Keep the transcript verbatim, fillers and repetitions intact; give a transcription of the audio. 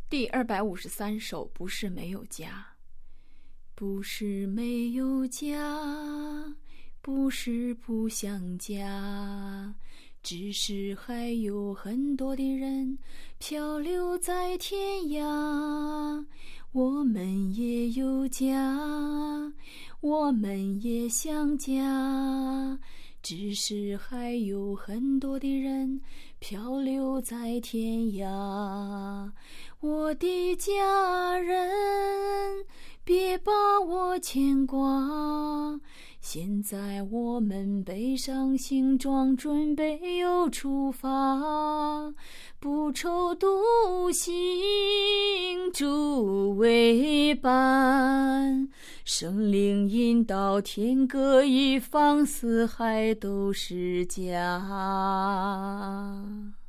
第二百五十三首，不是没有家。不是没有家，不是不想家，只是还有很多的人漂流在天涯。我们也有家，我们也想家，只是还有很多的人漂流在天涯。我的家人，别把我牵挂，现在我们背上行装，准备又出发，不愁独行，主为伴，圣灵引导，天各一方，四海都是家。